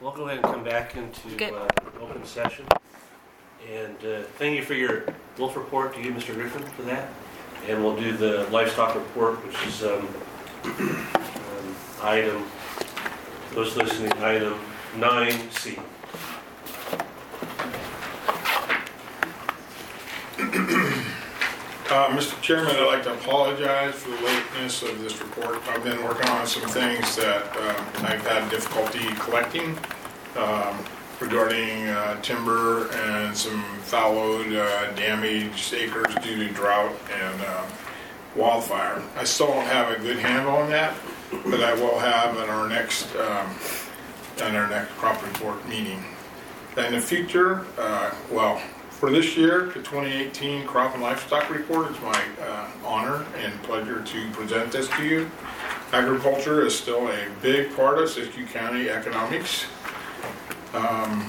We'll go ahead and come back into open session. And thank you for your wolf report to you, Mr. Griffin, for that. And we'll do the livestock report, which is item, those listening, item 9C. Mr. Chairman, I'd like to apologize for the lateness of this report. I've been working on some things that I've had difficulty collecting regarding timber and some fallowed, damaged acres due to drought and wildfire. I still don't have a good handle on that, but I will have at our next crop report meeting. In the future, for this year, the 2018 Crop and Livestock Report, it's my honor and pleasure to present this to you. Agriculture is still a big part of Siskiyou County economics. I'd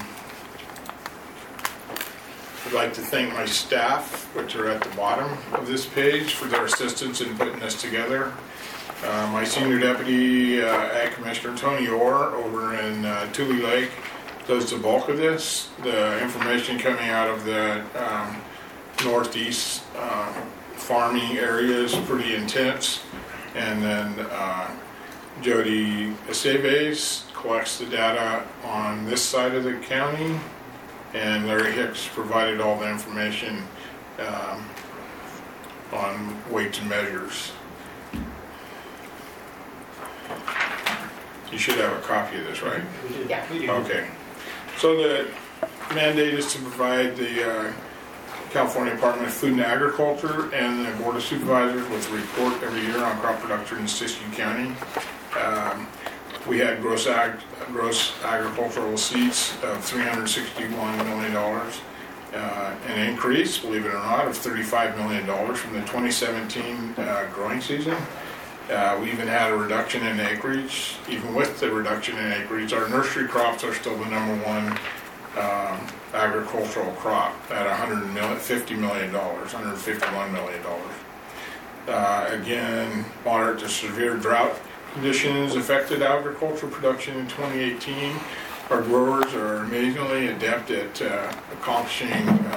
like to thank my staff, which are at the bottom of this page, for their assistance in putting this together. My Senior Deputy Ag Commissioner Tony Orr over in Tule Lake does the bulk of this. The information coming out of the northeast farming area is pretty intense. And then Jody Aceves collects the data on this side of the county, and Larry Hicks provided all the information on weights and measures. You should have a copy of this, right? We do. Yeah. We do. Okay. So the mandate is to provide the California Department of Food and Agriculture and the Board of Supervisors with a report every year on crop production in Siskiyou County. We had gross agricultural receipts of $361 million, an increase, believe it or not, of $35 million from the 2017 growing season. We even had a reduction in acreage. Even with the reduction in acreage, our nursery crops are still the number one agricultural crop at $151 million. Again, moderate to severe drought conditions affected agricultural production in 2018. Our growers are amazingly adept at accomplishing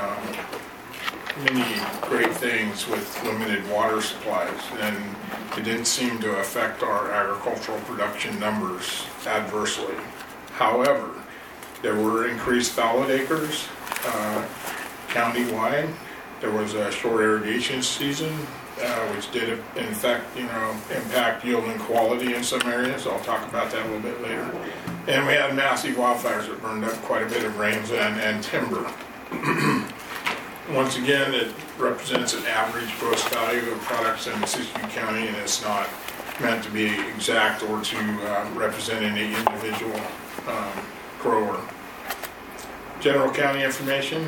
many great things with limited water supplies, and it didn't seem to affect our agricultural production numbers adversely. However, there were increased fallowed acres countywide. There was a short irrigation season, which did in fact, impact yield and quality in some areas. I'll talk about that a little bit later. And we had massive wildfires that burned up quite a bit of rangeland and timber. Once again, it represents an average gross value of products in Siskiyou County, and it's not meant to be exact or to represent any individual grower. General county information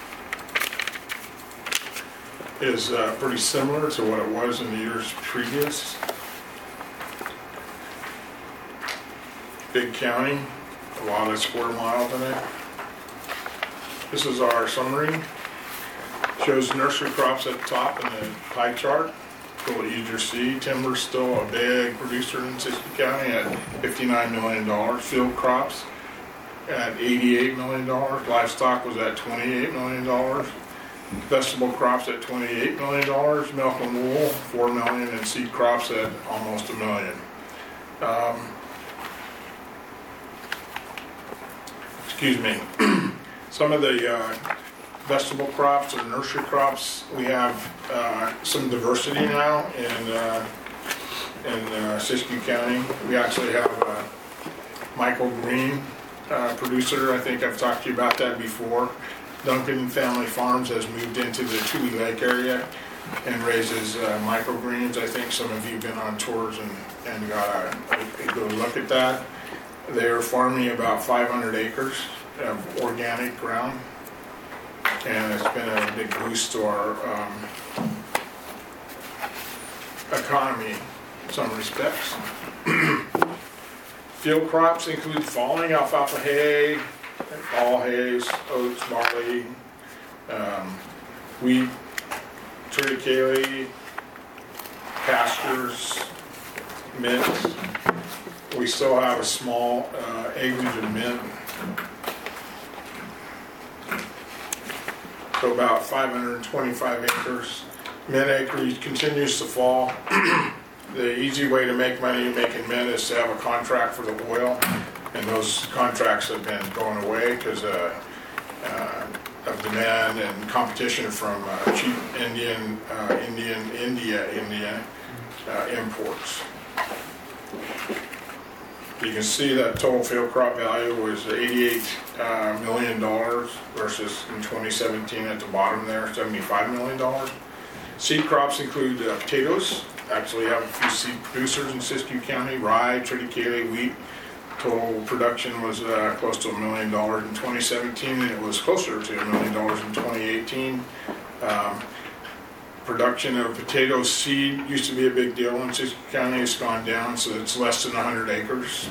is pretty similar to what it was in the years previous. Big county, a lot of square miles in it. This is our summary. Shows nursery crops at the top in the pie chart. A little easier to see. Timber's still a big producer in Siskiyou County at $59 million. Field crops at $88 million. Livestock was at $28 million. Vegetable crops at $28 million. Milk and wool, $4 million. And seed crops at almost $1 million. Excuse me. Some of the vegetable crops or nursery crops, we have some diversity now in Siskiyou County. We actually have a microgreen producer. I think I've talked to you about that before. Duncan Family Farms has moved into the Tule Lake area and raises microgreens. I think some of you have been on tours and got a good look at that. They are farming about 500 acres of organic ground, and it's been a big boost to our economy in some respects. Field crops include falling alfalfa hay, fall hays, oats, barley, wheat, triticale, pastures, mint. We still have a small acreage of mint So about 525 acres. Mint acreage continues to fall. The easy way to make money making mint is to have a contract for the oil, and those contracts have been going away because of demand and competition from cheap India imports. You can see that total field crop value was $88 million versus in 2017 at the bottom there, $75 million. Seed crops include potatoes. Actually have a few seed producers in Siskiyou County, rye, triticale, wheat. Total production was close to $1 million in 2017, and it was closer to $1 million in 2018. Production of potato seed used to be a big deal in Siskiyou County. It's gone down, so it's less than 100 acres.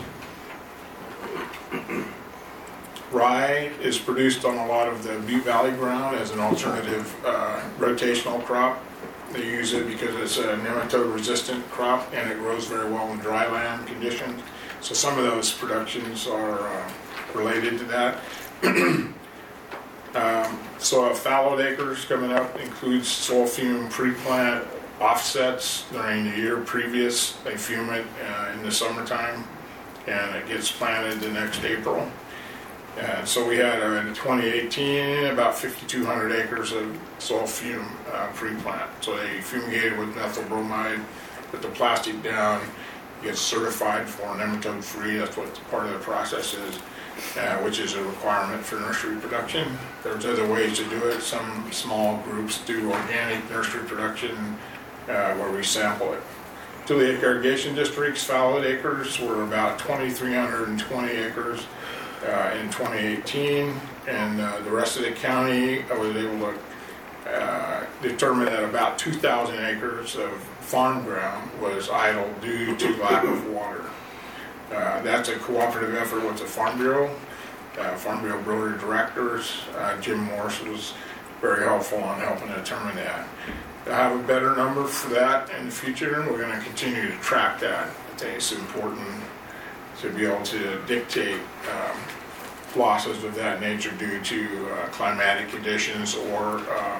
Rye is produced on a lot of the Butte Valley ground as an alternative rotational crop. They use it because it's a nematode-resistant crop and it grows very well in dry land conditions. So some of those productions are related to that. Soil fallowed acres coming up includes soil fume pre-plant offsets during the year previous. They fume it in the summertime and it gets planted the next April. And so we had in 2018 about 5,200 acres of soil fume pre-plant. So they fumigated with methyl bromide, put the plastic down, gets certified for nematode free. That's what part of the process is, which is a requirement for nursery production. There's other ways to do it. Some small groups do organic nursery production where we sample it. Tuluique irrigation districts fallowed acres were about 2,320 acres in 2018, and the rest of the county I was able to determine that about 2,000 acres of farm ground was idle due to lack of water. That's a cooperative effort with the Farm Bureau. Farm Bureau Board of Directors, Jim Morse was very helpful on helping to determine that. I have a better number for that in the future, and we're going to continue to track that. I think it's important to be able to dictate losses of that nature due to climatic conditions or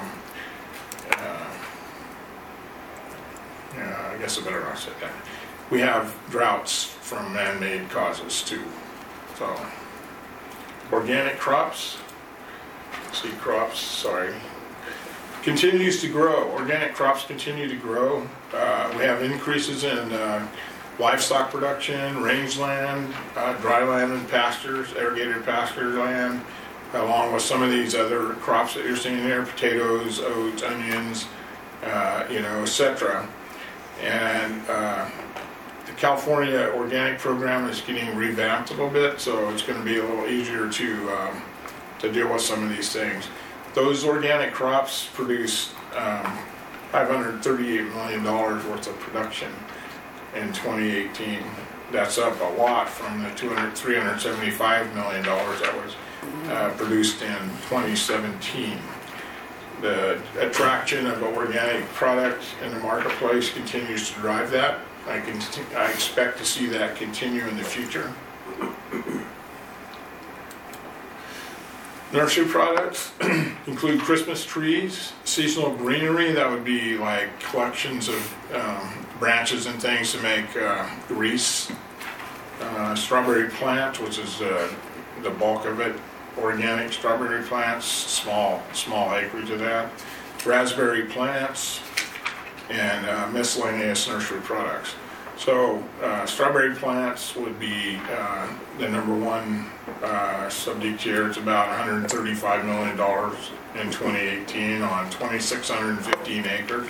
I guess I better not say that. We have droughts from man-made causes too. So organic crops, seed crops, sorry, continues to grow. Organic crops continue to grow. We have increases in livestock production, rangeland, dry land and pastures, irrigated pasture land, along with some of these other crops that you're seeing there, potatoes, oats, onions, etc. And the California organic program is getting revamped a little bit, so it's going to be a little easier to deal with some of these things. Those organic crops produce $538 million worth of production in 2018. That's up a lot from the $375 million that was produced in 2017. The attraction of an organic product in the marketplace continues to drive that. I expect to see that continue in the future. Nursery products include Christmas trees, seasonal greenery, that would be like collections of branches and things to make wreaths. Strawberry plant, which is the bulk of it, organic strawberry plants, small acreage of that. Raspberry plants, and miscellaneous nursery products. So strawberry plants would be the number one subject here. It's about $135 million in 2018 on 2,615 acres.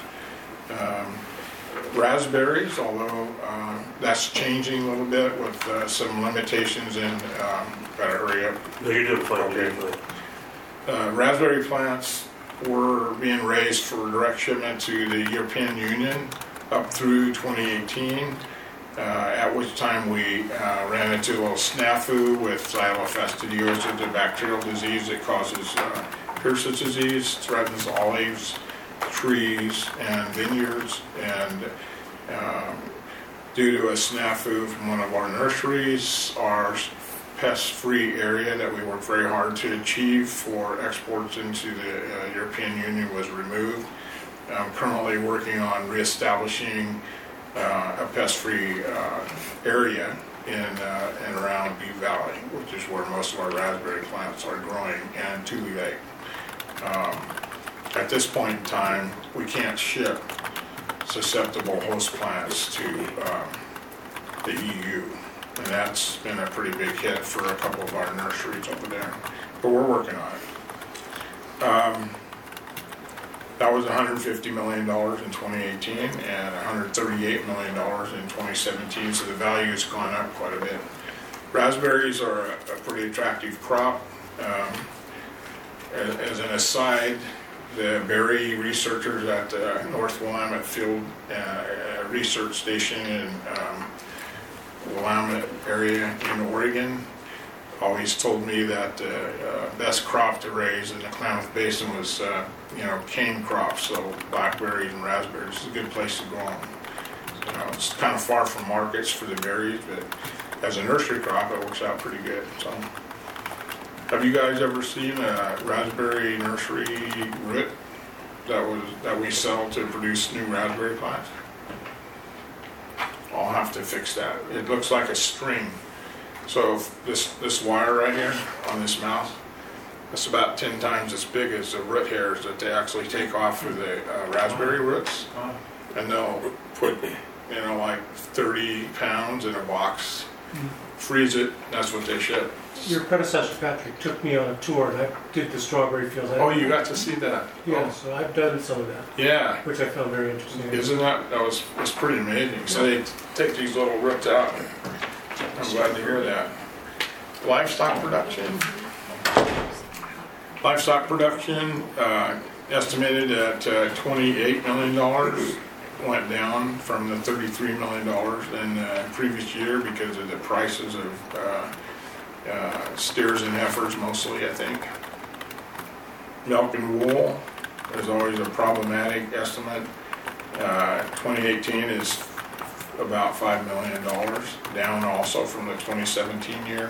Raspberries, although that's changing a little bit with some limitations in, gotta hurry up. No, you're doing fine. Okay. Raspberry plants were being raised for direct shipment to the European Union up through 2018, at which time we ran into a little snafu with Xylella fastidiosa, the bacterial disease that causes Pierce's disease, threatens olives, trees, and vineyards, and due to a snafu from one of our nurseries, our pest-free area that we worked very hard to achieve for exports into the European Union was removed. I'm currently working on reestablishing a pest-free area in and around Butte Valley, which is where most of our raspberry plants are growing, and Tule Lake. At this point in time, we can't ship susceptible host plants to the EU, and that's been a pretty big hit for a couple of our nurseries over there, but we're working on it. That was $150 million in 2018 and $138 million in 2017, so the value has gone up quite a bit. Raspberries are a pretty attractive crop. As an aside, the berry researchers at the North Willamette Field Research Station in Willamette area in Oregon always told me that the best crop to raise in the Klamath Basin was cane crops, so blackberries and raspberries. It's a good place to grow them. It's kind of far from markets for the berries, but as a nursery crop, it works out pretty good. So, have you guys ever seen a raspberry nursery root that we sell to produce new raspberry plants? I'll have to fix that. It looks like a string. So this wire right here on this mouth, it's about 10 times as big as the root hairs that they actually take off for the raspberry roots. And they'll put, like 30 pounds in a box, freeze it, that's what they ship. Your predecessor, Patrick, took me on a tour, and I did the strawberry fields. Oh, you got to see that? Yeah, Oh. so I've done some of that. Yeah. Which I found very interesting. Isn't that was pretty amazing. So they take these little roots out. I'm glad to hear that. Livestock production. Livestock production estimated at $28 million. Went down from the $33 million in the previous year because of the prices of steers and heifers mostly, I think. Milk and wool is always a problematic estimate. 2018 is about $5 million, down also from the 2017 year.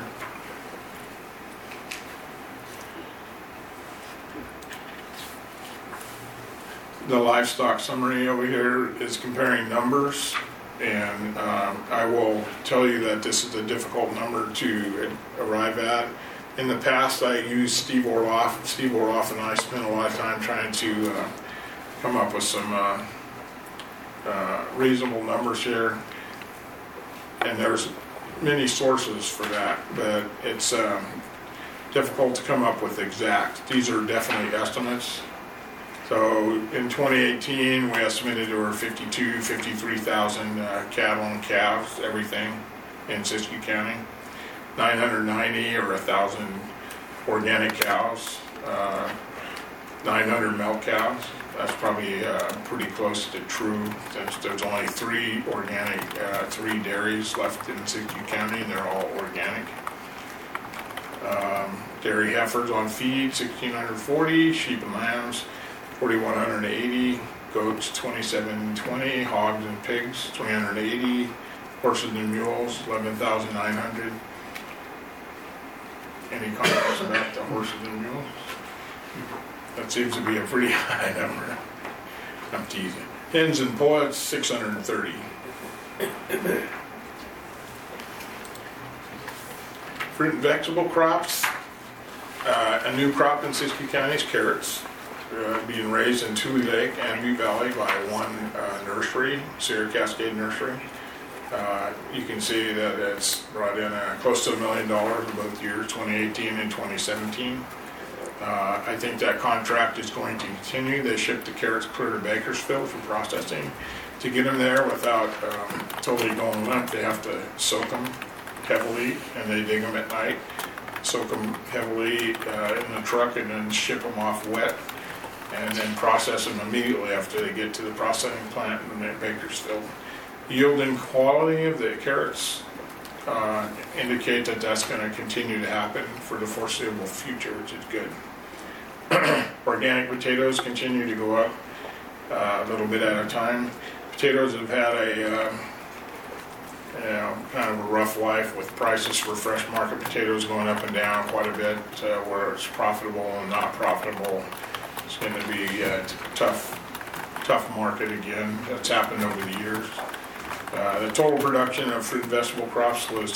The livestock summary over here is comparing numbers, and I will tell you that this is a difficult number to arrive at. In the past, I used Steve Orloff. Steve Orloff and I spent a lot of time trying to come up with some reasonable numbers here, and there's many sources for that, but it's difficult to come up with exact. These are definitely estimates. So in 2018, we estimated there were 53,000 cattle and calves, everything, in Siskiyou County. 990 or 1,000 organic cows, 900 milk cows. That's probably pretty close to true, since there's only 3 organic, 3 dairies left in Siskiyou County, and they're all organic. Dairy heifers on feed, 1,640, sheep and lambs, 4,180, goats, 2,720, hogs and pigs, 2,880, horses and mules, 11,900. Any comments about the horses and mules? That seems to be a pretty high number. I'm teasing. Hens and pullets, 630. Fruit and vegetable crops. A new crop in Siskiyou County is carrots. Being raised in Tule Lake and Butte Valley by one nursery, Sierra Cascade Nursery. You can see that it's brought in close to $1 million in both years, 2018 and 2017. I think that contract is going to continue. They ship the carrots clear to Bakersfield for processing. To get them there without totally going limp, they have to soak them heavily, and they dig them at night. Soak them heavily in the truck and then ship them off wet, and then process them immediately after they get to the processing plant in Bakersfield. Yield and quality of the carrots indicate that that's going to continue to happen for the foreseeable future, which is good. Organic potatoes continue to go up a little bit at a time. Potatoes have had kind of a rough life with prices for fresh market potatoes going up and down quite a bit, where it's profitable and not profitable. It's going to be a tough market again. That's happened over the years. The total production of fruit and vegetable crops was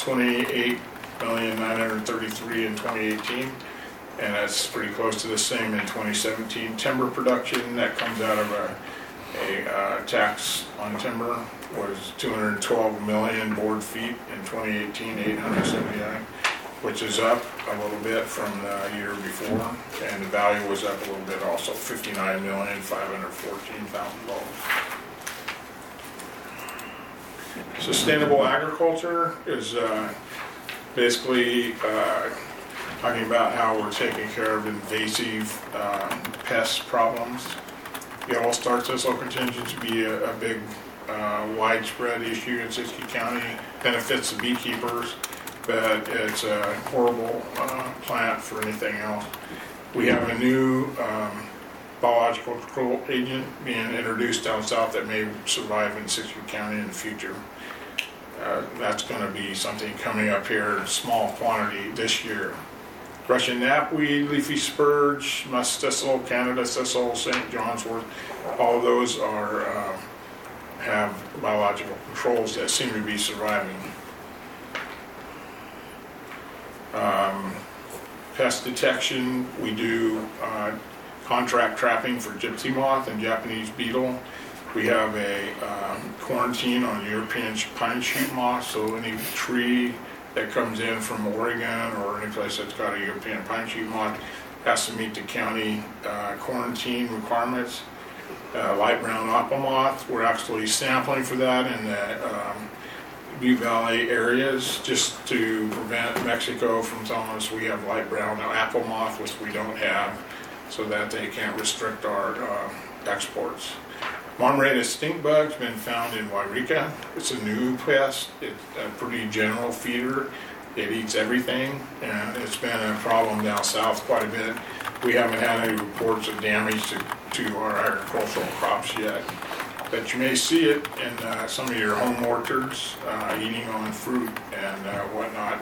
28,933,000 in 2018, and that's pretty close to the same in 2017. Timber production that comes out of a tax on timber was 212 million board feet in 2018, 879, which is up a little bit from the year before, and the value was up a little bit also, $59,514,000. Sustainable agriculture is basically talking about how we're taking care of invasive pest problems. Yellow star thistle continues to be a big widespread issue in Siskiyou County. Benefits the beekeepers, but it's a horrible plant for anything else. We have a new biological control agent being introduced down south that may survive in Siskiyou County in the future. That's going to be something coming up here in small quantity this year. Russian knapweed, leafy spurge, musk thistle, Canada thistle, St. John's wort, all of those are have biological controls that seem to be surviving. Pest detection, we do contract trapping for gypsy moth and Japanese beetle. We have a quarantine on European pine sheet moth, so any tree that comes in from Oregon or any place that's got a European pine sheet moth has to meet the county quarantine requirements. Light brown apple moth, we're actually sampling for that in the Butte Valley areas just to prevent Mexico from telling us we have light brown apple moth, which we don't have, so that they can't restrict our exports. Marmorated stink bug's been found in Wairika. It's a new pest. It's a pretty general feeder. It eats everything, and it's been a problem down south quite a bit. We haven't had any reports of damage to our agricultural crops yet, but you may see it in some of your home orchards, eating on fruit and whatnot.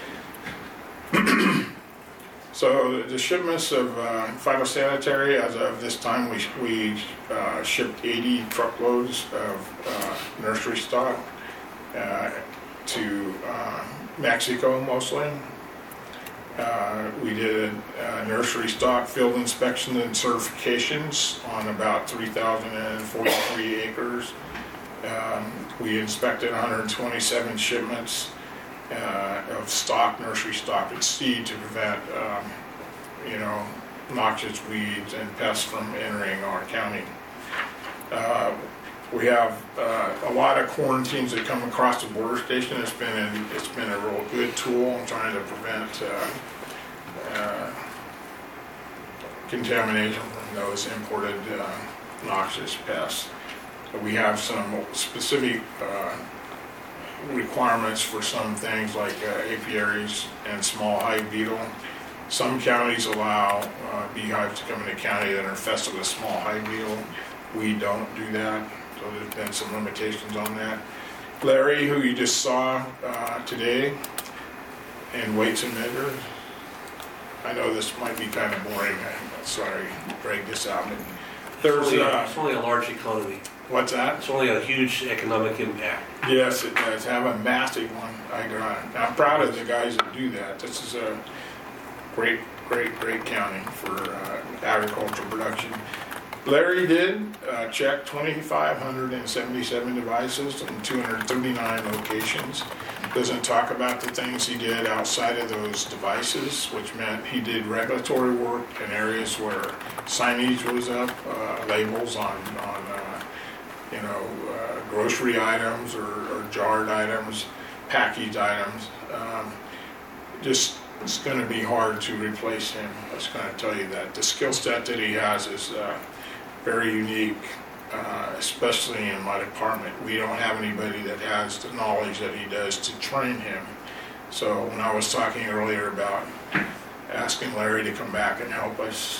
So the shipments of phytosanitary, as of this time, we shipped 80 truckloads of nursery stock to Mexico mostly. We did nursery stock field inspections and certifications on about 3,043 acres. We inspected 127 shipments of stock, nursery stock and seed to prevent, noxious weeds and pests from entering our county. We have a lot of quarantines that come across the border station. It's been a real good tool in trying to prevent contamination from those imported noxious pests. So we have some specific requirements for some things like apiaries and small hive beetle. Some counties allow beehives to come into county that are infested with small hive beetle. We don't do that, so there's been some limitations on that. Larry, who you just saw today, and weights and measures. I know this might be kind of boring. I'm sorry to drag this out. But there's it's only a large economy. What's that? It's only a huge economic impact. Yes, it does have a massive one. I'm proud of the guys that do that. This is a great county for agricultural production. Larry did check 2,577 devices in 239 locations. Doesn't talk about the things he did outside of those devices, which meant he did regulatory work in areas where signage was up, labels on grocery items or jarred items, packaged items. It's going to be hard to replace him. I was going to tell you that. The skill set that he has is very unique, especially in my department. We don't have anybody that has the knowledge that he does to train him. So when I was talking earlier about asking Larry to come back and help us,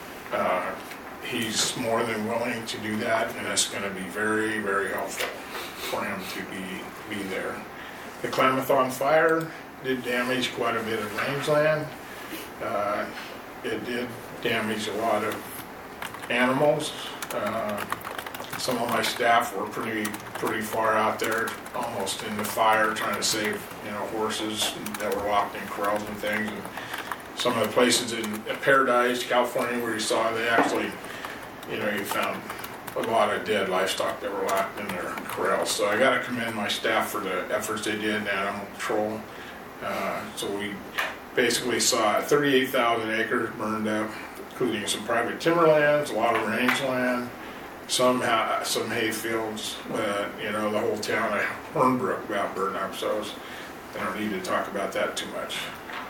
he's more than willing to do that, and it's going to be very, very helpful for him to be there. The Klamath on fire did damage quite a bit of rangeland. It did damage a lot of animals. Some of my staff were pretty far out there, almost in the fire, trying to save, horses that were locked in corrals and things. And some of the places in Paradise, California, where you saw, they actually, you found a lot of dead livestock that were locked in their corrals. So I got to commend my staff for the efforts they did in animal control. So we basically saw 38,000 acres burned up, including some private timberlands, a lot of rangeland, some hay fields, but the whole town of Hornbrook got burned up. So I don't need to talk about that too much.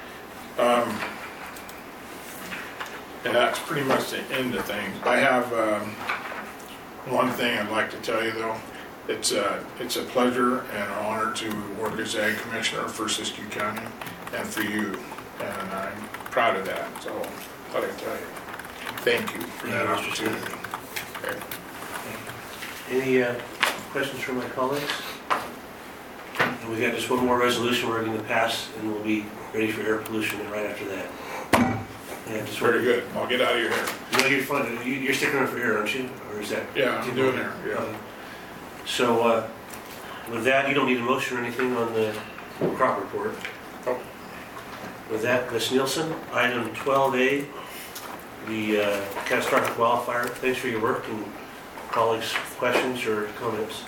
And that's pretty much the end of things. I have one thing I'd like to tell you though. It's a pleasure and an honor to work as Ag Commissioner for Siskiyou County and for you, and I'm proud of that. So I thought I'd tell you. Thank you for that opportunity. Okay. Any questions from my colleagues? And we got just one more resolution we're going to pass, and we'll be ready for air pollution right after that. Yeah, just Very good. I'll get out of your hair. No, you're fine. You're sticking around for air, aren't you? Or is that? Yeah, I'm doing there. Yeah. So with that, you don't need a motion or anything on the crop report. Oh. With that, Ms. Nielsen, item 12A, the catastrophic wildfire. Thanks for your work, and colleagues' questions or comments.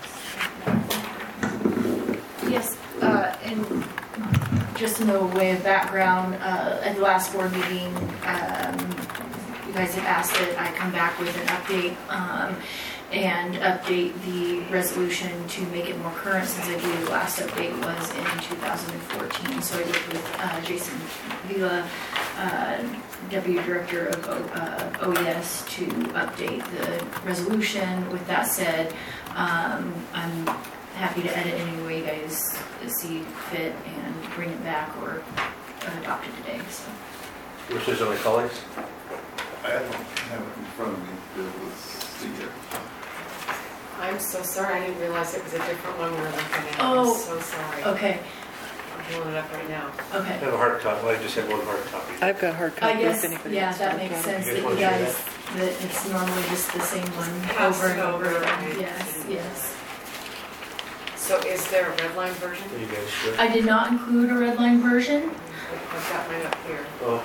Yes, and just in the way of background, at the last board meeting, you guys had asked that I come back with an update and update the resolution to make it more current, since I believe the last update was in 2014. So I worked with Jason Vila, Deputy Director of OES, to update the resolution. With that said, I'm happy to edit any way you guys see fit and bring it back or adopt it today. So. Which is on my colleagues? I don't have it in front of me to be able to see it. I'm so sorry, I didn't realize it was a different one we were looking at. Oh. I'm so sorry. Okay, I'm pulling it up right now. I okay. have a hard copy. Well, I just had one hard copy. I've got hard I copy guess, if anybody yeah, wants to that look makes at it. sense You that guys you wanna share guys, that it's normally just the same one Passed over and it over. over, right. Yes, yes. So is there a red line version? Are you guys sure? I did not include a red line version. I've got mine up here. Oh,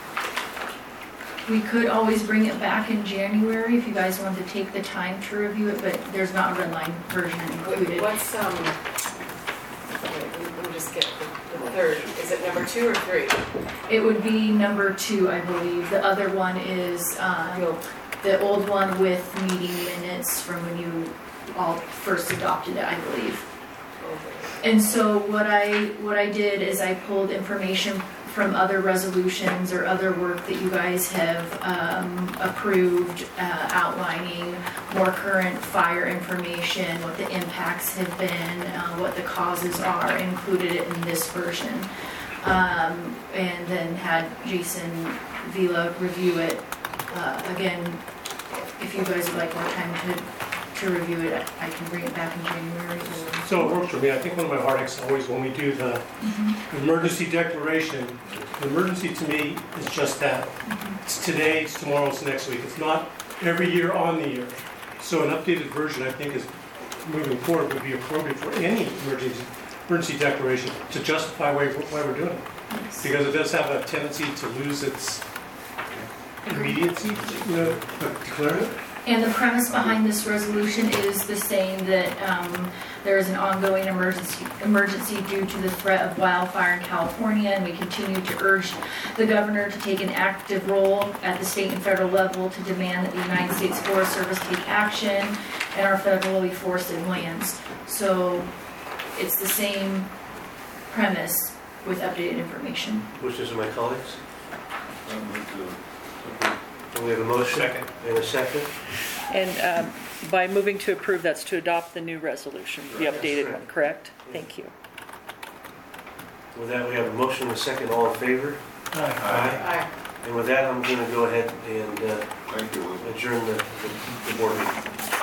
We could always bring it back in January if you guys wanted to take the time to review it, but there's not a red line version included. What's, wait, let me just get the third. Is it number 2 or 3? It would be number 2, I believe. The other one is the old one with meeting minutes from when you all first adopted it, I believe. And so what I did is I pulled information from other resolutions or other work that you guys have approved, outlining more current fire information, what the impacts have been, what the causes are, included it in this version. And then had Jason Vila review it. Again, if you guys would like more time to review it, I can bring it back in January. So it works for me. I think one of my heartaches always when we do the emergency declaration, the emergency to me is just that. It's today, it's tomorrow, it's next week. It's not every year on the year. So an updated version, I think, is moving forward would be appropriate for any emergency declaration to justify why we're doing it. Yes. Because it does have a tendency to lose its immediacy, declaring it. And the premise behind this resolution is the same, that there is an ongoing emergency due to the threat of wildfire in California, and we continue to urge the governor to take an active role at the state and federal level to demand that the United States Forest Service take action in our federally forested lands. So it's the same premise with updated information. which is my colleagues? I'd like to- And we have a motion. Second. And a second. And by moving to approve, that's to adopt the new resolution, the Right. updated That's one, correct? Thank you. With that, we have a motion and a second. All in favor? Aye. Aye. And with that, I'm going to go ahead and Thank you, Elizabeth. adjourn the board meeting.